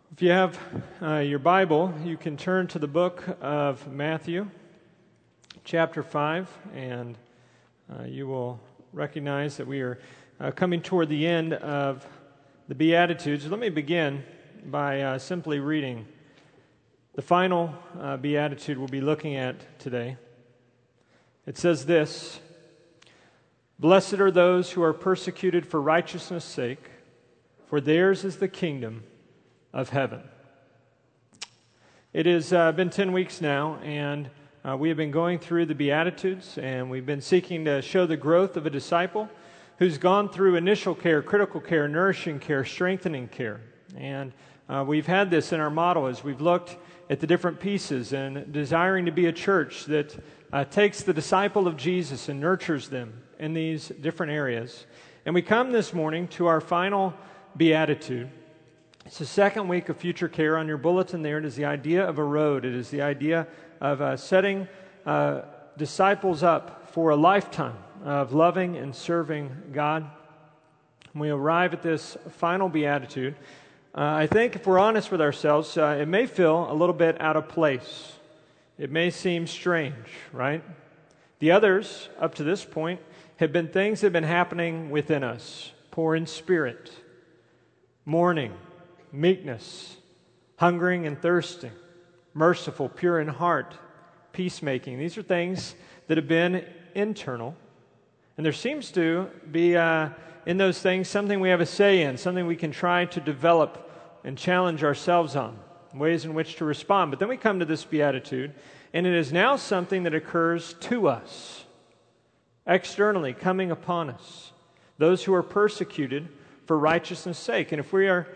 If you have your Bible, you can turn to the book of Matthew, chapter 5, and you will recognize that we are coming toward the end of the Beatitudes. Let me begin by simply reading the final Beatitude we'll be looking at today. It says this: "Blessed are those who are persecuted for righteousness' sake, for theirs is the kingdom of heaven." It has been 10 weeks now, and we have been going through the Beatitudes, and we've been seeking to show the growth of a disciple who's gone through initial care, critical care, nourishing care, strengthening care. And we've had this in our model as we've looked at the different pieces and desiring to be a church that takes the disciple of Jesus and nurtures them in these different areas. And we come this morning to our final Beatitude. It's the second week of Future Care. On your bulletin there, it is the idea of a road. It is the idea of setting disciples up for a lifetime of loving and serving God. When we arrive at this final Beatitude, I think if we're honest with ourselves, it may feel a little bit out of place. It may seem strange, right? The others, up to this point, have been things that have been happening within us. Poor in spirit, mourning, meekness, hungering and thirsting, merciful, pure in heart, peacemaking. These are things that have been internal. And there seems to be in those things something we have a say in, something we can try to develop and challenge ourselves on, ways in which to respond. But then we come to this Beatitude, and it is now something that occurs to us, externally coming upon us, those who are persecuted for righteousness' sake. And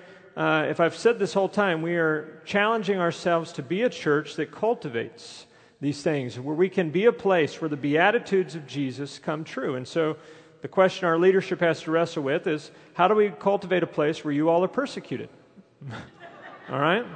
if I've said this whole time, we are challenging ourselves to be a church that cultivates these things, where we can be a place where the Beatitudes of Jesus come true. And so the question our leadership has to wrestle with is, how do we cultivate a place where you all are persecuted? All right?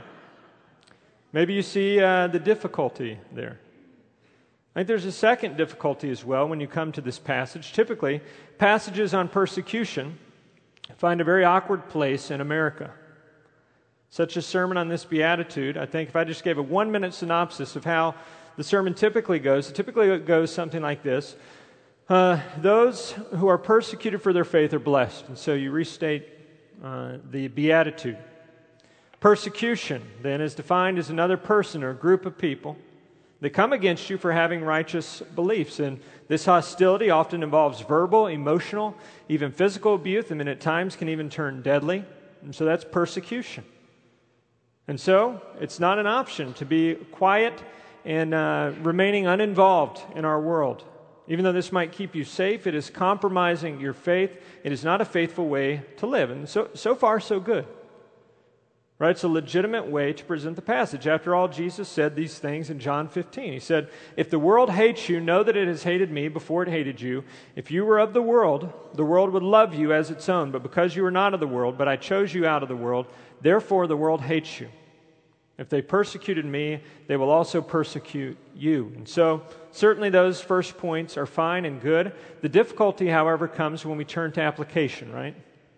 Maybe you see the difficulty there. I think there's a second difficulty as well when you come to this passage. Typically, passages on persecution find a very awkward place in America. Such a sermon on this Beatitude, I think if I just gave a 1-minute synopsis of how the sermon typically goes, it typically goes something like this. Those who are persecuted for their faith are blessed. And so you restate the Beatitude. Persecution, then, is defined as another person or group of people that come against you for having righteous beliefs. And this hostility often involves verbal, emotional, even physical abuse, and at times can even turn deadly. And so that's persecution. And so it's not an option to be quiet and remaining uninvolved in our world. Even though this might keep you safe, it is compromising your faith. It is not a faithful way to live. And so far, so good. Right? It's a legitimate way to present the passage. After all, Jesus said these things in John 15. He said, "If the world hates you, know that it has hated me before it hated you. If you were of the world would love you as its own. But because you are not of the world, but I chose you out of the world, therefore the world hates you. If they persecuted me, they will also persecute you." And so, certainly those first points are fine and good. The difficulty, however, comes when we turn to application, right?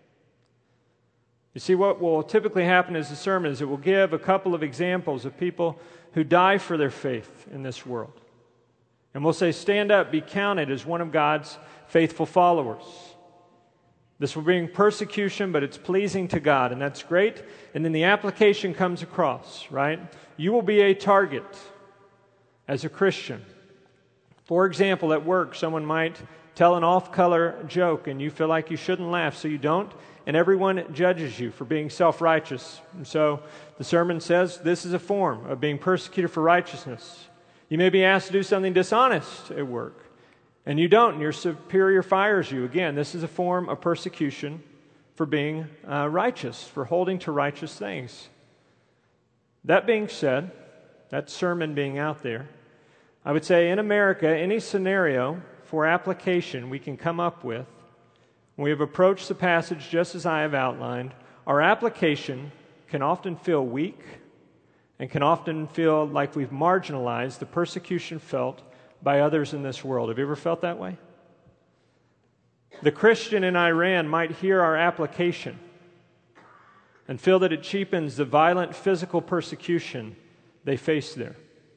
You see, what will typically happen as a sermon is it will give a couple of examples of people who die for their faith in this world. And we'll say, stand up, be counted as one of God's faithful followers. This will bring persecution, but it's pleasing to God, and that's great. And then the application comes across, right? You will be a target as a Christian. For example, at work, someone might tell an off-color joke, and you feel like you shouldn't laugh, so you don't, and everyone judges you for being self-righteous. And so the sermon says this is a form of being persecuted for righteousness. You may be asked to do something dishonest at work, and you don't, and your superior fires you. Again, this is a form of persecution for being righteous, for holding to righteous things. That being said, that sermon being out there, I would say in America, any scenario for application we can come up with, when we have approached the passage just as I have outlined, our application can often feel weak and can often feel like we've marginalized the persecution felt by others in this world. Have you ever felt that way? The Christian in Iran might hear our application and feel that it cheapens the violent physical persecution they face there.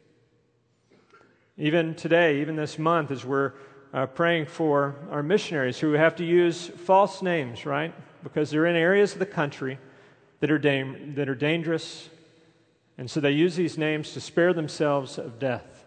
Even today, even this month, as we're praying for our missionaries who have to use false names, right? Because they're in areas of the country that are dangerous, and so they use these names to spare themselves of death.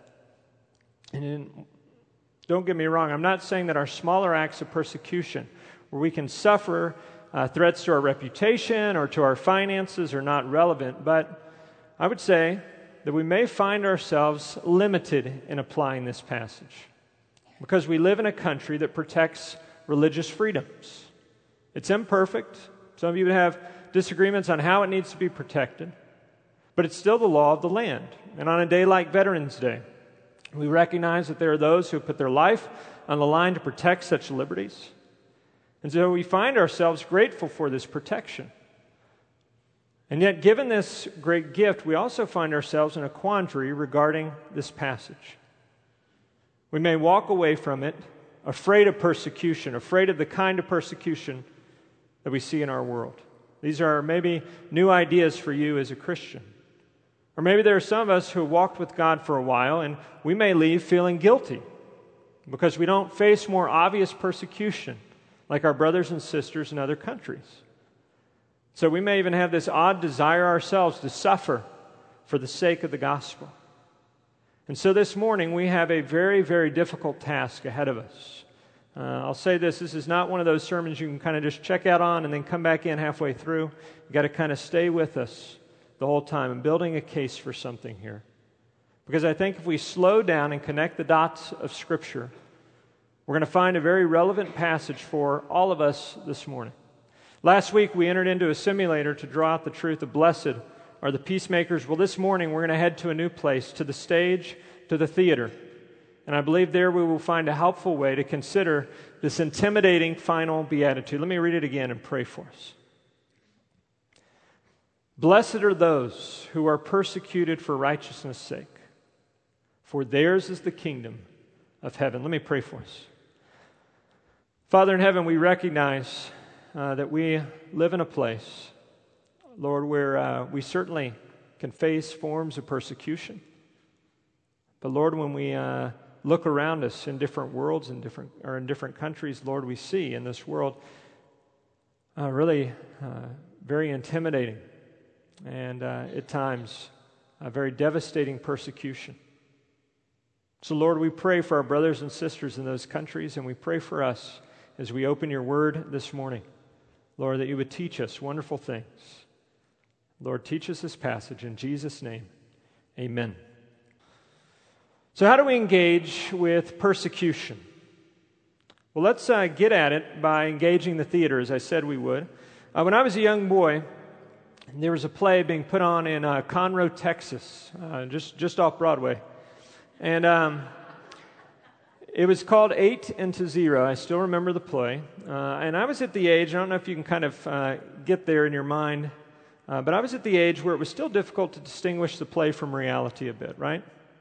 Don't get me wrong, I'm not saying that our smaller acts of persecution, where we can suffer threats to our reputation or to our finances, are not relevant, but I would say that we may find ourselves limited in applying this passage because we live in a country that protects religious freedoms. It's imperfect. Some of you would have disagreements on how it needs to be protected, but it's still the law of the land. And on a day like Veterans Day, we recognize that there are those who put their life on the line to protect such liberties. And so we find ourselves grateful for this protection. And yet, given this great gift, we also find ourselves in a quandary regarding this passage. We may walk away from it afraid of persecution, afraid of the kind of persecution that we see in our world. These are maybe new ideas for you as a Christian. Or maybe there are some of us who have walked with God for a while, and we may leave feeling guilty because we don't face more obvious persecution like our brothers and sisters in other countries. So we may even have this odd desire ourselves to suffer for the sake of the gospel. And so this morning we have a very, very difficult task ahead of us. I'll say this is not one of those sermons you can kind of just check out on and then come back in halfway through. You've got to kind of stay with us the whole time and building a case for something here. Because I think if we slow down and connect the dots of Scripture, we're going to find a very relevant passage for all of us this morning. Last week, we entered into a simulator to draw out the truth of blessed are the peacemakers. Well, this morning, we're going to head to a new place, to the stage, to the theater. And I believe there we will find a helpful way to consider this intimidating final beatitude. Let me read it again and pray for us. Blessed are those who are persecuted for righteousness' sake, for theirs is the kingdom of heaven. Let me pray for us. Father in heaven, we recognize that we live in a place, Lord, where we certainly can face forms of persecution. But Lord, when we look around us in different worlds and in different countries, Lord, we see in this world really very intimidating and at times very devastating persecution. So Lord, we pray for our brothers and sisters in those countries, and we pray for us as we open your word this morning. Lord, that you would teach us wonderful things. Lord, teach us this passage in Jesus' name. Amen. So how do we engage with persecution? Well, let's get at it by engaging the theater, as I said we would. When I was a young boy, there was a play being put on in Conroe, Texas, just off Broadway. And it was called 8 into 0. I still remember the play. And I was at the age, I don't know if you can kind of get there in your mind, but I was at the age where it was still difficult to distinguish the play from reality a bit, right?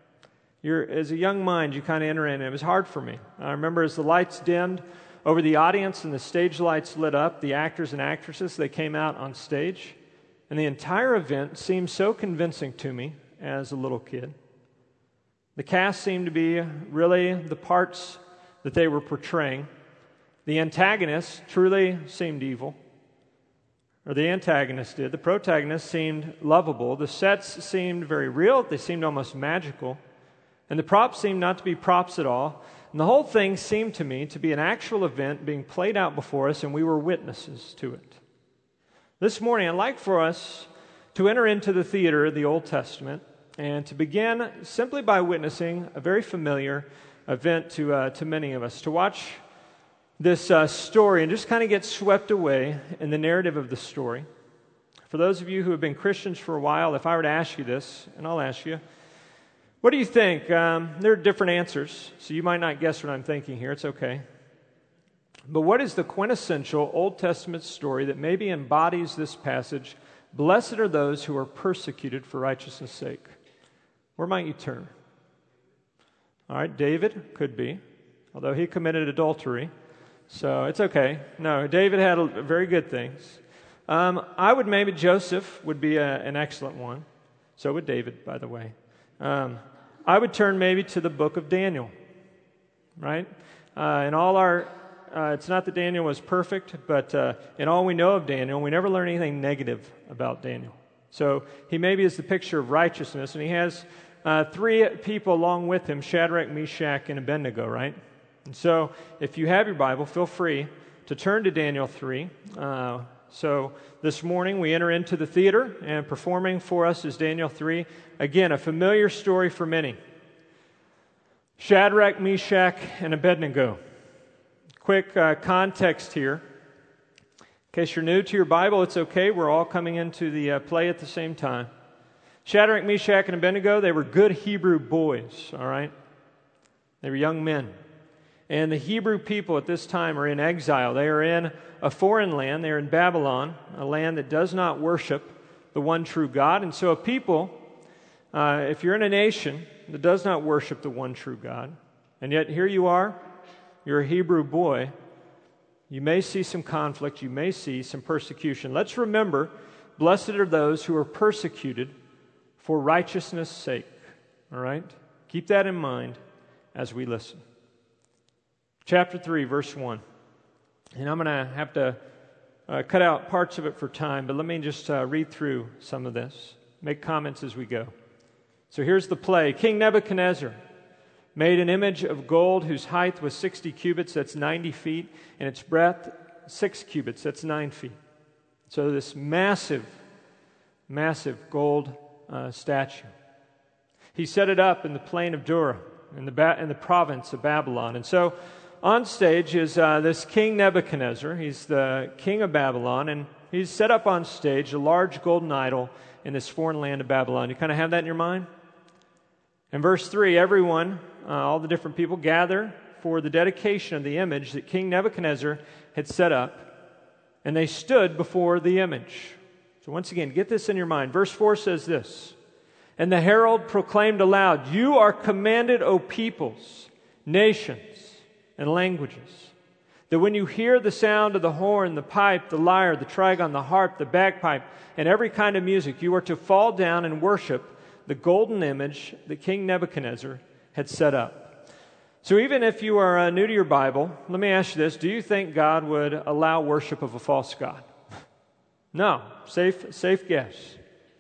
As a young mind, you kind of enter in, and it was hard for me. I remember as the lights dimmed over the audience and the stage lights lit up, the actors and actresses, they came out on stage, and the entire event seemed so convincing to me as a little kid. The cast seemed to be really the parts that they were portraying. The antagonist truly seemed evil, or the antagonist did. The protagonist seemed lovable. The sets seemed very real. They seemed almost magical. And the props seemed not to be props at all. And the whole thing seemed to me to be an actual event being played out before us, and we were witnesses to it. This morning, I'd like for us to enter into the theater of the Old Testament and to begin simply by witnessing a very familiar event to many of us, to watch this story and just kind of get swept away in the narrative of the story. For those of you who have been Christians for a while, if I were to ask you this, and I'll ask you, what do you think? There are different answers, so you might not guess what I'm thinking here. It's okay. But what is the quintessential Old Testament story that maybe embodies this passage? Blessed are those who are persecuted for righteousness' sake. Where might you turn? All right, David could be, although he committed adultery, so it's okay. No, David had very good things. I would maybe, Joseph would be an excellent one. So would David, by the way. I would turn maybe to the book of Daniel, right? In all our, it's not that Daniel was perfect, but in all we know of Daniel, we never learn anything negative about Daniel. So he maybe is the picture of righteousness, and he has three people along with him, Shadrach, Meshach, and Abednego, right? And so if you have your Bible, feel free to turn to Daniel 3. So this morning we enter into the theater, and performing for us is Daniel 3. Again, a familiar story for many. Shadrach, Meshach, and Abednego. Quick context here. In case you're new to your Bible, it's okay. We're all coming into the play at the same time. Shadrach, Meshach, and Abednego, they were good Hebrew boys, all right? They were young men. And the Hebrew people at this time are in exile. They are in a foreign land. They are in Babylon, a land that does not worship the one true God. And so a people, if you're in a nation that does not worship the one true God, and yet here you are, you're a Hebrew boy, you may see some conflict, you may see some persecution. Let's remember, blessed are those who are persecuted for righteousness' sake. All right? Keep that in mind as we listen. Chapter 3, verse 1. And I'm going to have to cut out parts of it for time, but let me just read through some of this, make comments as we go. So here's the play. King Nebuchadnezzar made an image of gold whose height was 60 cubits, that's 90 feet, and its breadth 6 cubits, that's 9 feet. So this massive, massive gold statue. He set it up in the plain of Dura, in the province of Babylon. And so on stage is this King Nebuchadnezzar. He's the king of Babylon, and he's set up on stage a large golden idol in this foreign land of Babylon. You kind of have that in your mind? In verse 3, everyone, all the different people, gather for the dedication of the image that King Nebuchadnezzar had set up, and they stood before the image. So once again, get this in your mind. Verse 4 says this, "And the herald proclaimed aloud, 'You are commanded, O peoples, nations, and languages, that when you hear the sound of the horn, the pipe, the lyre, the trigon, the harp, the bagpipe, and every kind of music, you are to fall down and worship the golden image that King Nebuchadnezzar had set up.'" So even if you are new to your Bible, let me ask you this. Do you think God would allow worship of a false god? No. Safe guess.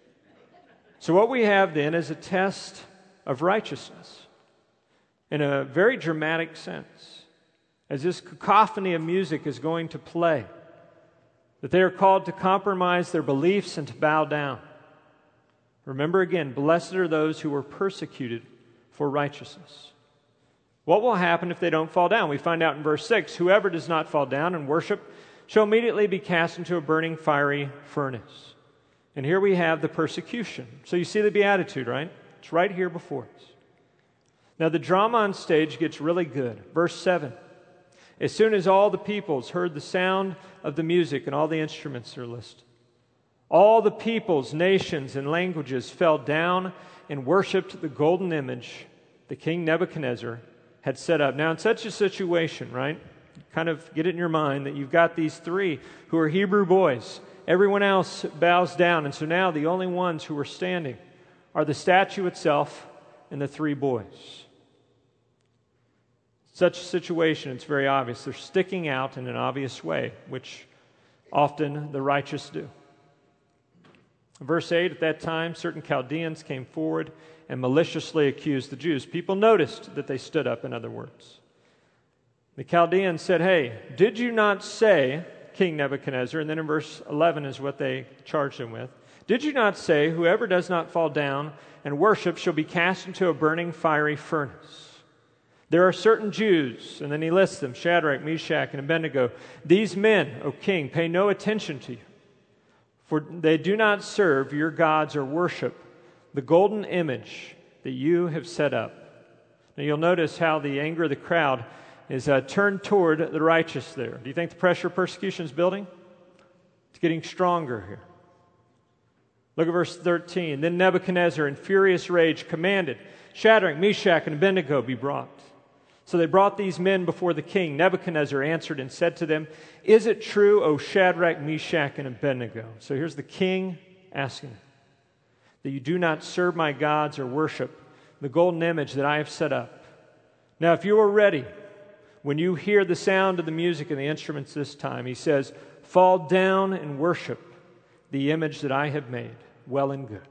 So what we have then is a test of righteousness in a very dramatic sense. As this cacophony of music is going to play, that they are called to compromise their beliefs and to bow down. Remember again, blessed are those who were persecuted for righteousness. What will happen if they don't fall down? We find out in verse 6, "Whoever does not fall down and worship shall immediately be cast into a burning fiery furnace." And here we have the persecution. So you see the beatitude, right? It's right here before us. Now the drama on stage gets really good. Verse 7. "As soon as all the peoples heard the sound of the music," and all the instruments are listed, "all the peoples, nations, and languages fell down and worshipped the golden image that King Nebuchadnezzar had set up." Now in such a situation, right, kind of get it in your mind that you've got these three who are Hebrew boys. Everyone else bows down, and so now the only ones who are standing are the statue itself and the three boys. Such a situation, it's very obvious. They're sticking out in an obvious way, which often the righteous do. Verse 8, "At that time, certain Chaldeans came forward and maliciously accused the Jews." People noticed that they stood up, in other words. The Chaldeans said, "Hey, did you not say, King Nebuchadnezzar," and then in verse 11 is what they charged him with, "Did you not say, 'Whoever does not fall down and worship shall be cast into a burning fiery furnace'? There are certain Jews," and then he lists them, Shadrach, Meshach, and Abednego. "These men, O king, pay no attention to you, for they do not serve your gods or worship the golden image that you have set up." Now you'll notice how the anger of the crowd is turned toward the righteous there. Do you think the pressure of persecution is building? It's getting stronger here. Look at verse 13. "Then Nebuchadnezzar, in furious rage, commanded Shadrach, Meshach, and Abednego be brought. So they brought these men before the king. Nebuchadnezzar answered and said to them, "Is it true, O Shadrach, Meshach, and Abednego?" So here's the king asking, "that you do not serve my gods or worship the golden image that I have set up. Now if you are ready, when you hear the sound of the music and the instruments this time," he says, "fall down and worship the image that I have made, well and good.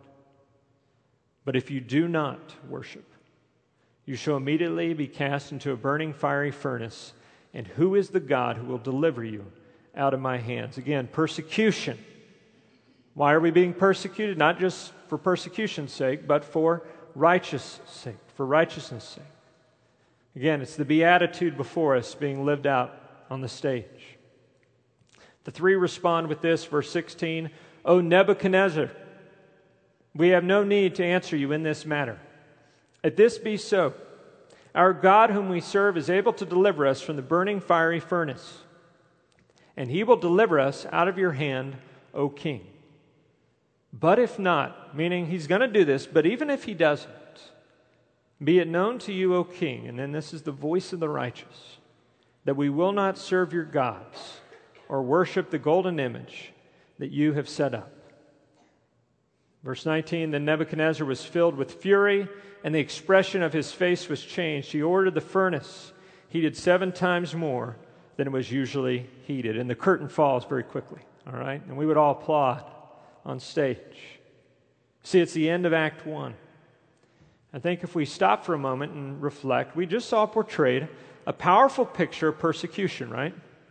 But if you do not worship, you shall immediately be cast into a burning fiery furnace. And who is the God who will deliver you out of my hands?" Again, persecution. Why are we being persecuted? Not just for persecution's sake, but for righteousness' sake. For righteousness' sake. Again, it's the beatitude before us being lived out on the stage. The three respond with this, verse 16, "O Nebuchadnezzar, we have no need to answer you in this matter. If this be so, our God whom we serve is able to deliver us from the burning fiery furnace, and he will deliver us out of your hand, O king. But if not," meaning he's going to do this, but even if he doesn't, "be it known to you, O king," and then this is the voice of the righteous, "that we will not serve your gods or worship the golden image that you have set up." Verse 19, "Then Nebuchadnezzar was filled with fury, and the expression of his face was changed. He ordered the furnace heated 7 times more than it was usually heated." And the curtain falls very quickly, all right? And we would all applaud on stage. See, it's the end of Act 1. I think if we stop for a moment and reflect, we just saw portrayed a powerful picture of persecution, right?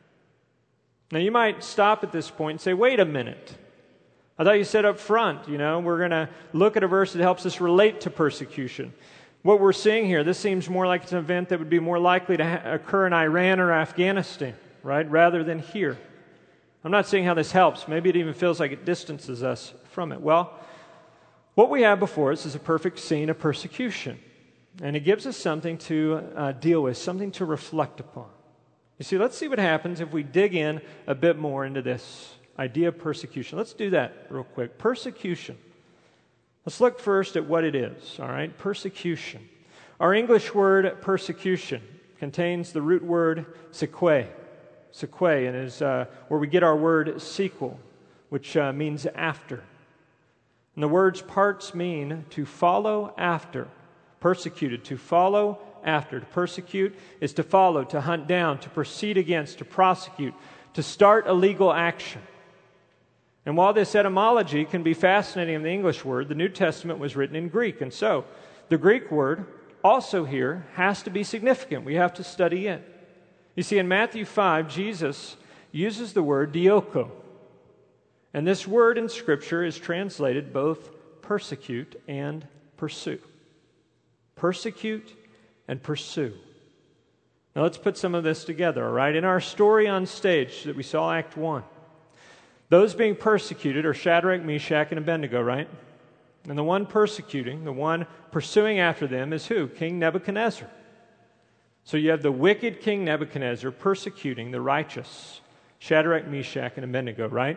Now you might stop at this point and say, "Wait a minute. I thought you said up front, we're going to look at a verse that helps us relate to persecution." What we're seeing here, this seems more like it's an event that would be more likely to occur in Iran or Afghanistan, right, rather than here. I'm not seeing how this helps. Maybe it even feels like it distances us from it. Well, what we have before us is a perfect scene of persecution, and it gives us something to deal with, something to reflect upon. You see, let's see what happens if we dig in a bit more into this idea of persecution. Let's do that real quick. Persecution. Let's look first at what it is, all right? Persecution. Our English word persecution contains the root word sequae. Sequae, and is where we get our word sequel, which means after. And the word's parts mean to follow after. Persecuted, to follow after. To persecute is to follow, to hunt down, to proceed against, to prosecute, to start a legal action. And while this etymology can be fascinating in the English word, the New Testament was written in Greek. And so the Greek word also here has to be significant. We have to study it. You see, in Matthew 5, Jesus uses the word dioko. And this word in Scripture is translated both persecute and pursue. Persecute and pursue. Now let's put some of this together, all right? In our story on stage that we saw, Act 1, those being persecuted are Shadrach, Meshach, and Abednego, right? And the one persecuting, the one pursuing after them is who? King Nebuchadnezzar. So you have the wicked King Nebuchadnezzar persecuting the righteous Shadrach, Meshach, and Abednego, right?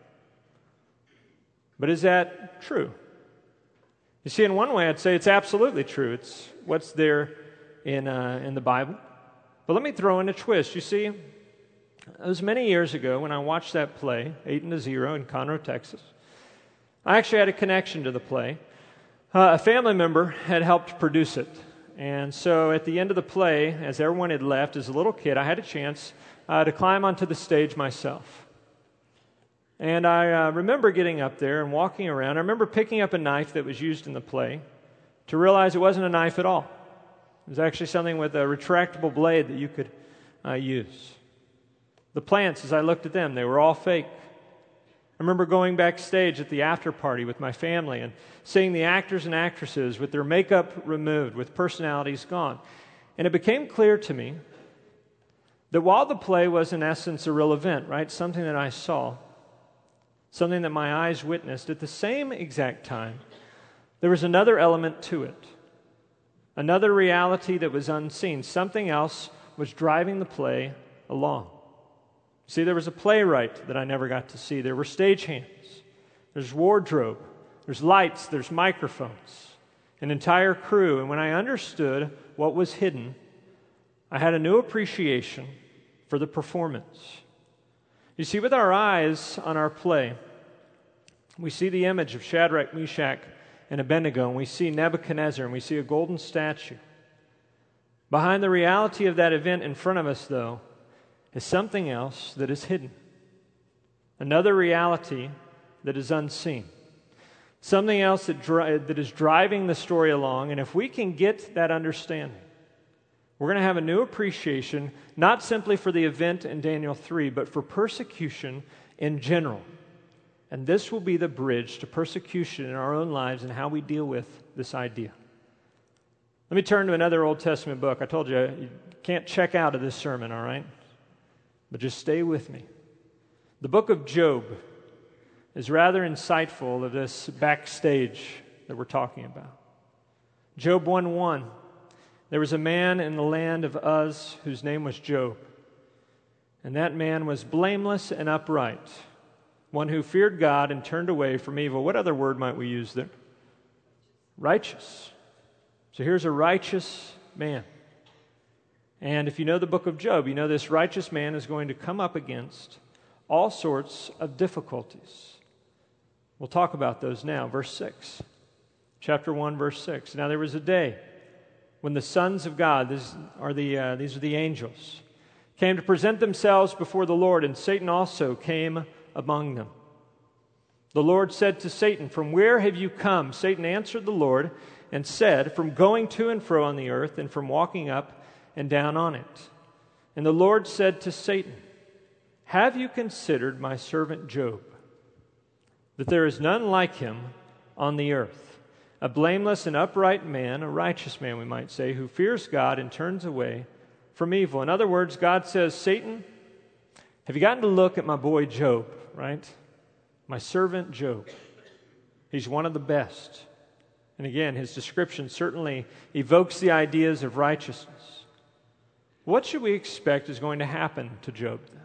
But is that true? You see, in one way, I'd say it's absolutely true. It's what's there in the Bible. But let me throw in a twist. You see, it was many years ago when I watched that play, 8-0 in Conroe, Texas. I actually had a connection to the play. A family member had helped produce it. And so at the end of the play, as everyone had left, as a little kid, I had a chance to climb onto the stage myself. And I remember getting up there and walking around. I remember picking up a knife that was used in the play to realize it wasn't a knife at all. It was actually something with a retractable blade that you could use. The plants, as I looked at them, they were all fake. I remember going backstage at the after party with my family and seeing the actors and actresses with their makeup removed, with personalities gone. And it became clear to me that while the play was in essence a real event, right, something that I saw, something that my eyes witnessed, at the same exact time, there was another element to it. Another reality that was unseen. Something else was driving the play along. See, there was a playwright that I never got to see. There were stagehands. There's wardrobe. There's lights. There's microphones. An entire crew. And when I understood what was hidden, I had a new appreciation for the performance. You see, with our eyes on our play, we see the image of Shadrach, Meshach, and Abednego, and we see Nebuchadnezzar, and we see a golden statue. Behind the reality of that event in front of us, though, is something else that is hidden. Another reality that is unseen. Something else that is driving the story along, and if we can get that understanding, we're going to have a new appreciation, not simply for the event in Daniel 3, but for persecution in general. And this will be the bridge to persecution in our own lives and how we deal with this idea. Let me turn to another Old Testament book. I told you can't check out of this sermon, all right? But just stay with me. The book of Job is rather insightful of this backstage that we're talking about. Job 1:1. There was a man in the land of Uz whose name was Job. And that man was blameless and upright, one who feared God and turned away from evil. What other word might we use there? Righteous. So here's a righteous man. And if you know the book of Job, you know this righteous man is going to come up against all sorts of difficulties. We'll talk about those now. Verse 6. Chapter 1, verse 6. Now there was a day when the sons of God, these are the angels, came to present themselves before the Lord, and Satan also came among them. The Lord said to Satan, "From where have you come?" Satan answered the Lord and said, "From going to and fro on the earth, and from walking up and down on it." And the Lord said to Satan, "Have you considered my servant Job, that there is none like him on the earth, a blameless and upright man, a righteous man, we might say, who fears God and turns away from evil?" In other words, God says, Satan, have you gotten to look at my boy Job, right? My servant Job. He's one of the best. And again, his description certainly evokes the ideas of righteousness. What should we expect is going to happen to Job then?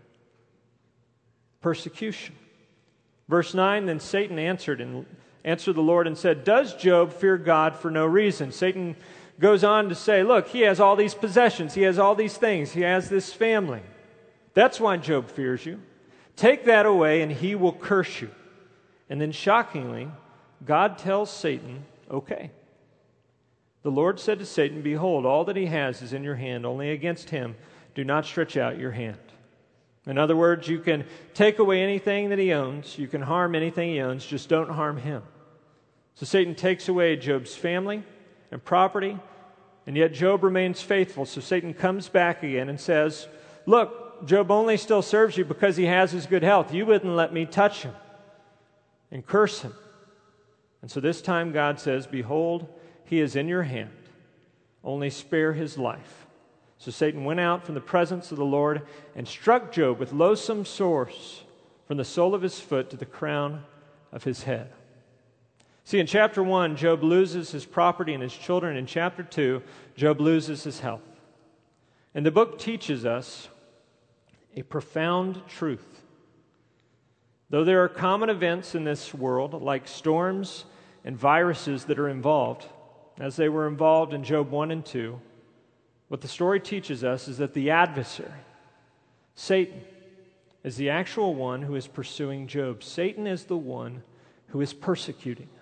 Persecution. Verse 9, then Satan answered the Lord and said, "Does Job fear God for no reason?" Satan goes on to say, look, he has all these possessions, he has all these things, he has this family. That's why Job fears you. Take that away and he will curse you. And then shockingly, God tells Satan, okay. The Lord said to Satan, "Behold, all that he has is in your hand. Only against him do not stretch out your hand." In other words, you can take away anything that he owns. You can harm anything he owns. Just don't harm him. So Satan takes away Job's family and property, and yet Job remains faithful. So Satan comes back again and says, look, Job only still serves you because he has his good health. You wouldn't let me touch him and curse him. And so this time God says, "Behold, he is in your hand. Only spare his life." So Satan went out from the presence of the Lord and struck Job with loathsome sores from the sole of his foot to the crown of his head. See, in chapter 1, Job loses his property and his children. In chapter 2, Job loses his health. And the book teaches us a profound truth. Though there are common events in this world, like storms and viruses that are involved, as they were involved in Job 1 and 2, what the story teaches us is that the adversary, Satan, is the actual one who is pursuing Job. Satan is the one who is persecuting him.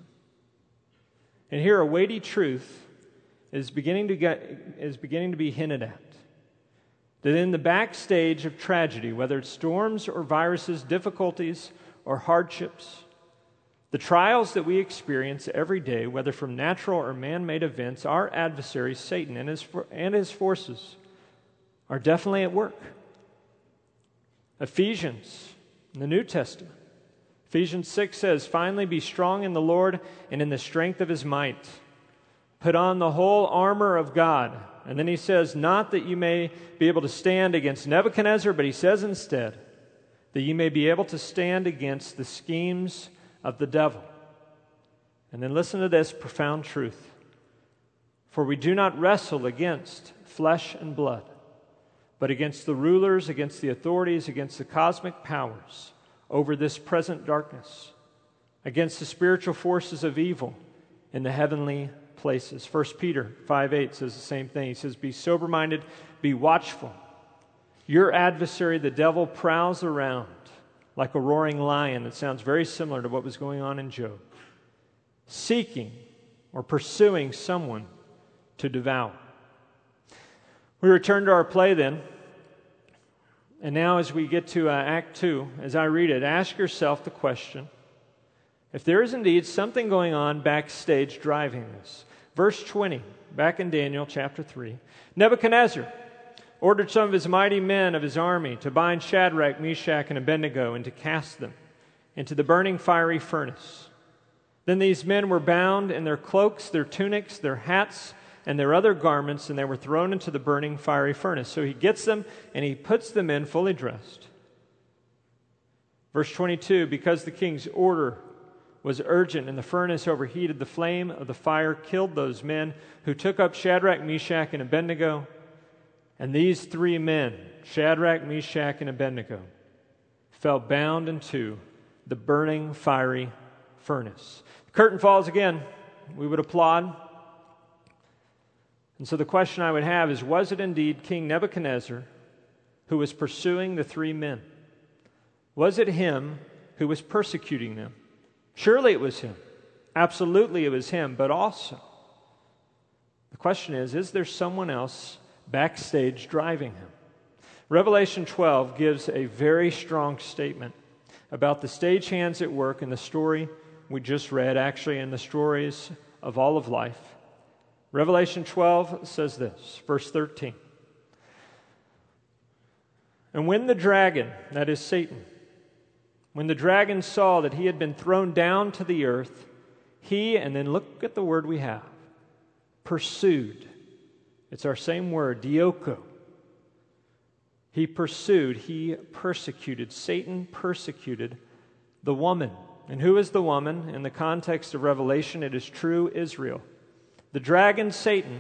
And here a weighty truth is beginning to be hinted at. That in the backstage of tragedy, whether it's storms or viruses, difficulties or hardships, the trials that we experience every day, whether from natural or man-made events, our adversary, Satan, and his forces are definitely at work. Ephesians, in the New Testament, Ephesians 6 says, "Finally be strong in the Lord and in the strength of his might. Put on the whole armor of God." And then he says, not that you may be able to stand against Nebuchadnezzar, but he says instead, that you may be able to stand against the schemes of the devil. And then listen to this profound truth. "For we do not wrestle against flesh and blood, but against the rulers, against the authorities, against the cosmic powers over this present darkness, against the spiritual forces of evil in the heavenly places." places. 1 Peter 5:8 says the same thing. He says, be sober-minded, be watchful. Your adversary, the devil, prowls around like a roaring lion. That sounds very similar to what was going on in Job. Seeking or pursuing someone to devour. We return to our play then. And now as we get to Act 2, as I read it, ask yourself the question, if there is indeed something going on backstage driving this. Verse 20, back in Daniel chapter 3, Nebuchadnezzar ordered some of his mighty men of his army to bind Shadrach, Meshach, and Abednego and to cast them into the burning fiery furnace. Then these men were bound in their cloaks, their tunics, their hats, and their other garments, and they were thrown into the burning fiery furnace. So he gets them and he puts them in fully dressed. Verse 22, because the king's order was urgent and the furnace overheated, the flame of the fire killed those men who took up Shadrach, Meshach, and Abednego. And these three men, Shadrach, Meshach, and Abednego, fell bound into the burning fiery furnace. The curtain falls again. We would applaud. And so the question I would have is, was it indeed King Nebuchadnezzar who was pursuing the three men? Was it him who was persecuting them? Surely it was him. Absolutely it was him. But also, the question is there someone else backstage driving him? Revelation 12 gives a very strong statement about the stagehands at work in the story we just read, actually in the stories of all of life. Revelation 12 says this, verse 13. And when the dragon, that is Satan, when the dragon saw that he had been thrown down to the earth, he, and then look at the word we have, pursued. It's our same word, dioko. He pursued, he persecuted. Satan persecuted the woman. And who is the woman? In the context of Revelation, it is true Israel. The dragon, Satan,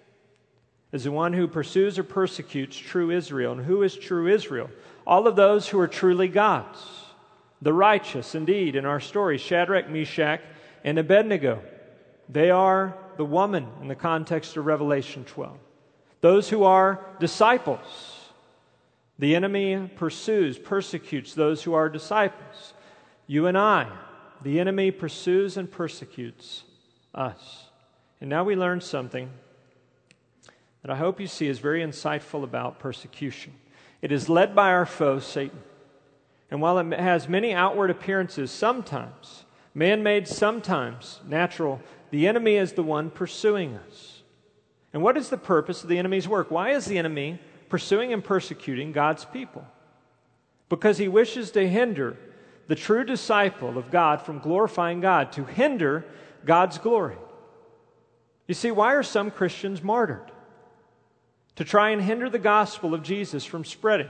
is the one who pursues or persecutes true Israel. And who is true Israel? All of those who are truly God's. The righteous, indeed, in our story, Shadrach, Meshach, and Abednego. They are the woman in the context of Revelation 12. Those who are disciples. The enemy pursues, persecutes those who are disciples. You and I, the enemy pursues and persecutes us. And now we learn something that I hope you see is very insightful about persecution. It is led by our foe, Satan. And while it has many outward appearances, sometimes man-made, sometimes natural, the enemy is the one pursuing us. And what is the purpose of the enemy's work? Why is the enemy pursuing and persecuting God's people? Because he wishes to hinder the true disciple of God from glorifying God, to hinder God's glory. You see, why are some Christians martyred? To try and hinder the gospel of Jesus from spreading.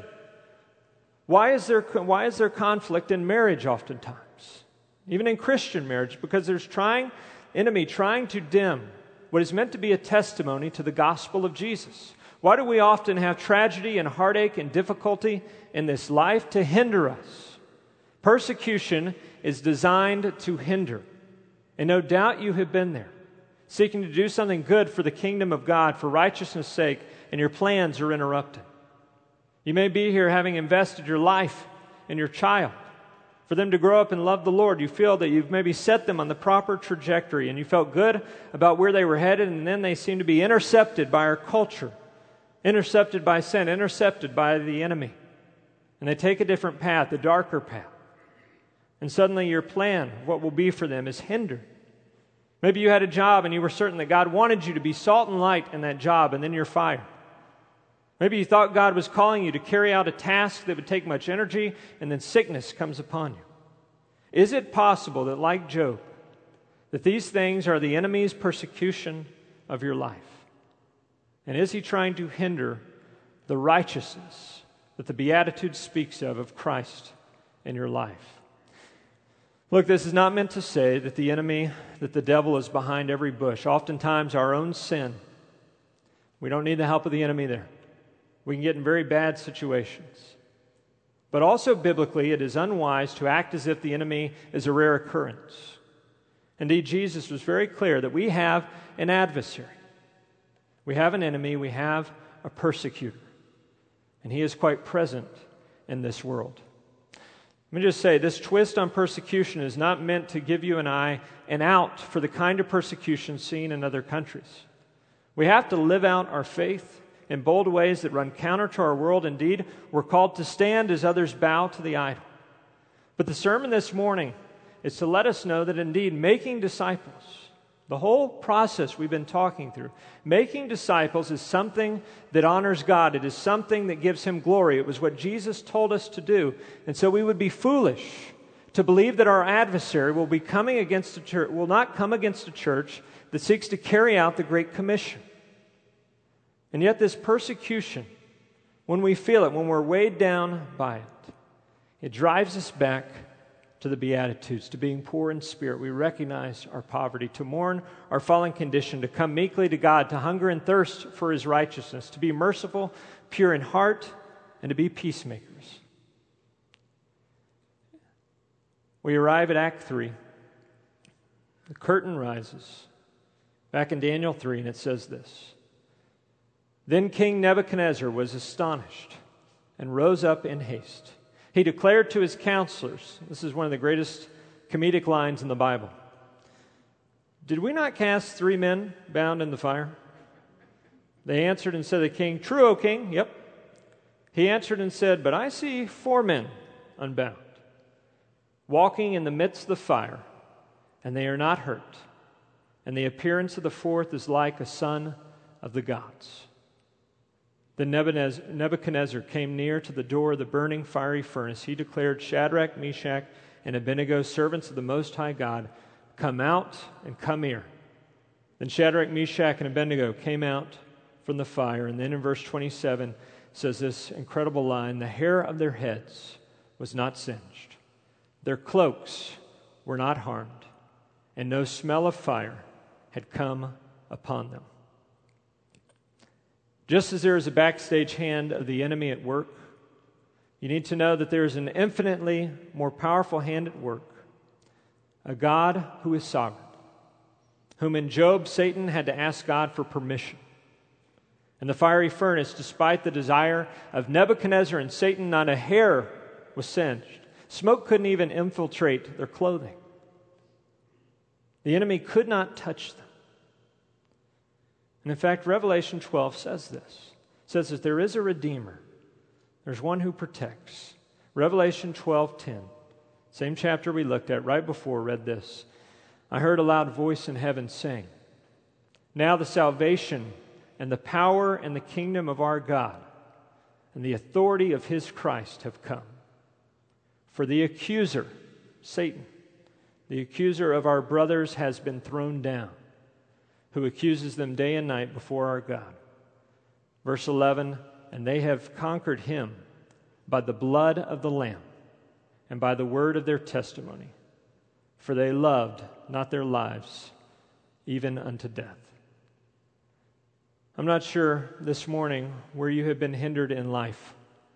Why is there conflict in marriage oftentimes? Even in Christian marriage, because there's enemy trying to dim what is meant to be a testimony to the gospel of Jesus. Why do we often have tragedy and heartache and difficulty in this life? To hinder us. Persecution is designed to hinder. And no doubt you have been there, seeking to do something good for the kingdom of God, for righteousness' sake, and your plans are interrupted. You may be here having invested your life in your child, for them to grow up and love the Lord. You feel that you've maybe set them on the proper trajectory, and you felt good about where they were headed, and then they seem to be intercepted by our culture, intercepted by sin, intercepted by the enemy. And they take a different path, a darker path. And suddenly your plan, what will be for them, is hindered. Maybe you had a job and you were certain that God wanted you to be salt and light in that job, and then you're fired. Maybe you thought God was calling you to carry out a task that would take much energy, and then sickness comes upon you. Is it possible that, like Job, that these things are the enemy's persecution of your life? And is he trying to hinder the righteousness that the Beatitude speaks of Christ in your life? Look, this is not meant to say that the devil is behind every bush. Oftentimes our own sin, we don't need the help of the enemy there. We can get in very bad situations. But also biblically, it is unwise to act as if the enemy is a rare occurrence. Indeed, Jesus was very clear that we have an adversary. We have an enemy, we have a persecutor. And he is quite present in this world. Let me just say, this twist on persecution is not meant to give you and I an out for the kind of persecution seen in other countries. We have to live out our faith in bold ways that run counter to our world. Indeed, we're called to stand as others bow to the idol. But the sermon this morning is to let us know that indeed making disciples, the whole process we've been talking through, making disciples is something that honors God. It is something that gives Him glory. It was what Jesus told us to do. And so we would be foolish to believe that our adversary will not come against a church that seeks to carry out the Great Commission. And yet this persecution, when we feel it, when we're weighed down by it, it drives us back to the Beatitudes, to being poor in spirit. We recognize our poverty, to mourn our fallen condition, to come meekly to God, to hunger and thirst for His righteousness, to be merciful, pure in heart, and to be peacemakers. We arrive at Act 3. The curtain rises. Back in Daniel 3, and it says this: Then King Nebuchadnezzar was astonished and rose up in haste. He declared to his counselors, this is one of the greatest comedic lines in the Bible, "Did we not cast 3 men bound in the fire?" They answered and said to the king, "True, O king." Yep. He answered and said, "But I see 4 men unbound, walking in the midst of the fire, and they are not hurt. And the appearance of the 4th is like a son of the gods." Then Nebuchadnezzar came near to the door of the burning fiery furnace. He declared, "Shadrach, Meshach, and Abednego, servants of the Most High God, come out and come here." Then Shadrach, Meshach, and Abednego came out from the fire. And then in verse 27 says this incredible line: "The hair of their heads was not singed, their cloaks were not harmed, and no smell of fire had come upon them." Just as there is a backstage hand of the enemy at work, you need to know that there is an infinitely more powerful hand at work, a God who is sovereign, whom in Job Satan had to ask God for permission. In the fiery furnace, despite the desire of Nebuchadnezzar and Satan, not a hair was singed. Smoke couldn't even infiltrate their clothing. The enemy could not touch them. And in fact, Revelation 12 says this. It says that there is a Redeemer. There's one who protects. Revelation 12:10, same chapter we looked at right before, read this: "I heard a loud voice in heaven saying, 'Now the salvation and the power and the kingdom of our God and the authority of His Christ have come. For the accuser, Satan, the accuser of our brothers, has been thrown down, who accuses them day and night before our God.'" Verse 11, "And they have conquered him by the blood of the Lamb and by the word of their testimony, for they loved not their lives even unto death." I'm not sure this morning where you have been hindered in life.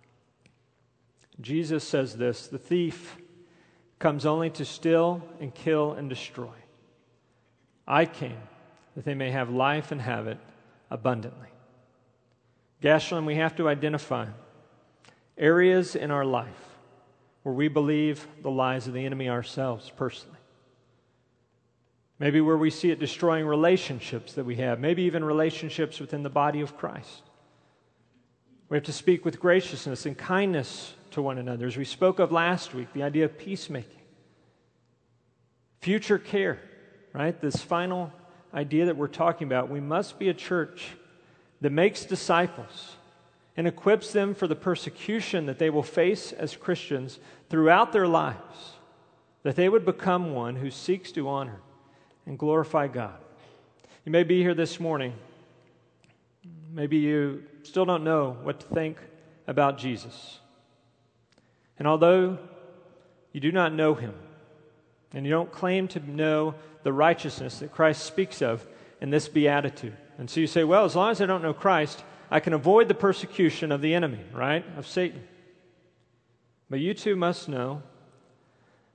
Jesus says this: "The thief comes only to steal and kill and destroy. I came that they may have life and have it abundantly." Gashlin, we have to identify areas in our life where we believe the lies of the enemy ourselves personally. Maybe where we see it destroying relationships that we have, maybe even relationships within the body of Christ. We have to speak with graciousness and kindness to one another. As we spoke of last week, the idea of peacemaking. Future care, right? This final idea that we're talking about. We must be a church that makes disciples and equips them for the persecution that they will face as Christians throughout their lives, that they would become one who seeks to honor and glorify God. You may be here this morning. Maybe you still don't know what to think about Jesus. And although you do not know Him, and you don't claim to know the righteousness that Christ speaks of in this beatitude. And so you say, well, as long as I don't know Christ, I can avoid the persecution of the enemy, right? Of Satan. But you too must know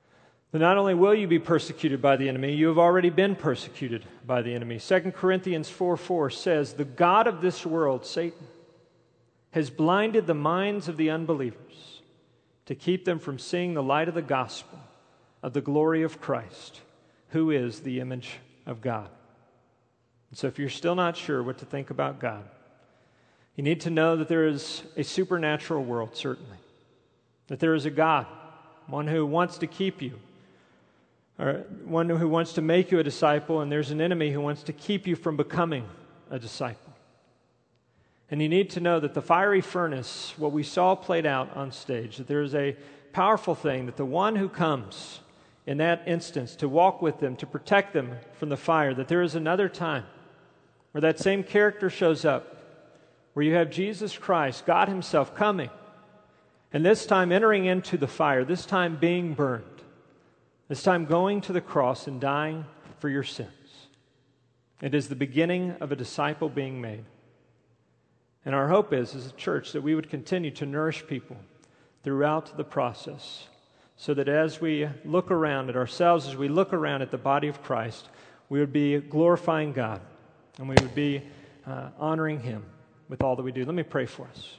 But not only will you be persecuted by the enemy, you have already been persecuted by the enemy. 2 Corinthians 4:4 says, "The God of this world, Satan, has blinded the minds of the unbelievers to keep them from seeing the light of the gospel of the glory of Christ, who is the image of God." And so if you're still not sure what to think about God, you need to know that there is a supernatural world, certainly. That there is a God, one who wants to keep you, or one who wants to make you a disciple, and there's an enemy who wants to keep you from becoming a disciple. And you need to know that the fiery furnace, what we saw played out on stage, that there is a powerful thing, that the one who comes in that instance to walk with them, to protect them from the fire, that there is another time where that same character shows up, where you have Jesus Christ, God Himself, coming, and this time entering into the fire, this time being burned, this time going to the cross and dying for your sins. It is the beginning of a disciple being made. And our hope is, as a church, that we would continue to nourish people throughout the process, so that as we look around at ourselves, as we look around at the body of Christ, we would be glorifying God, and we would be honoring Him with all that we do. Let me pray for us.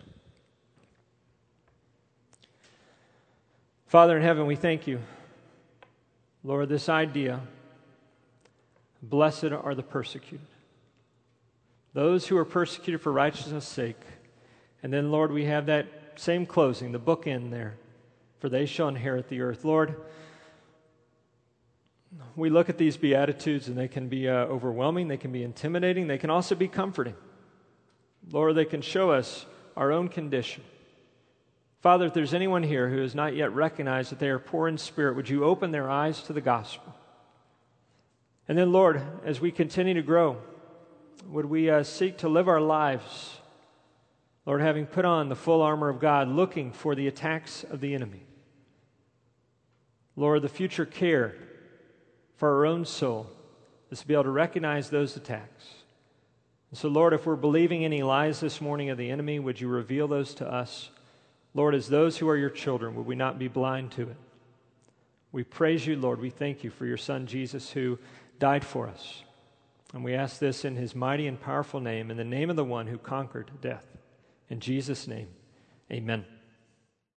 Father in heaven, we thank You, Lord, this idea, blessed are the persecuted, those who are persecuted for righteousness' sake. And then, Lord, we have that same closing, the bookend there, for they shall inherit the earth. Lord, we look at these Beatitudes and they can be overwhelming, they can be intimidating, they can also be comforting. Lord, they can show us our own condition. Father, if there's anyone here who has not yet recognized that they are poor in spirit, would You open their eyes to the gospel? And then, Lord, as we continue to grow, would we seek to live our lives, Lord, having put on the full armor of God, looking for the attacks of the enemy. Lord, the future care for our own soul is to be able to recognize those attacks. And so, Lord, if we're believing any lies this morning of the enemy, would You reveal those to us? Lord, as those who are Your children, would we not be blind to it? We praise You, Lord. We thank You for Your Son, Jesus, who died for us. And we ask this in His mighty and powerful name, in the name of the one who conquered death. In Jesus' name, amen.